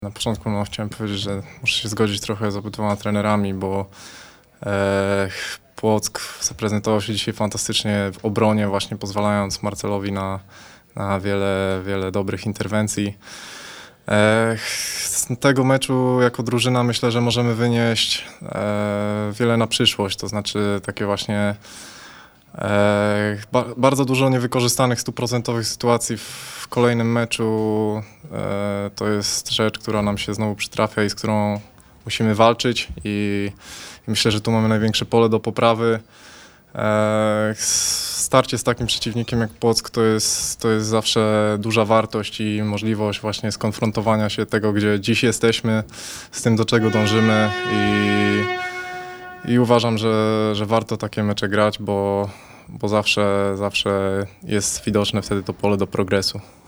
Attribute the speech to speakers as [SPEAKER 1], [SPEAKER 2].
[SPEAKER 1] Na początku chciałem powiedzieć, że muszę się zgodzić trochę z obydwoma trenerami, bo Płock zaprezentował się dzisiaj fantastycznie w obronie, właśnie pozwalając Marcelowi na wiele dobrych interwencji. Z tego meczu jako drużyna myślę, że możemy wynieść wiele na przyszłość, to znaczy takie właśnie bardzo dużo niewykorzystanych 100% sytuacji w kolejnym meczu. To jest rzecz, która nam się znowu przytrafia i z którą musimy walczyć i myślę, że tu mamy największe pole do poprawy. Starcie z takim przeciwnikiem jak Płock to jest zawsze duża wartość i możliwość właśnie skonfrontowania się tego, gdzie dziś jesteśmy, z tym, do czego dążymy i uważam, że warto takie mecze grać, bo zawsze jest widoczne wtedy to pole do progresu.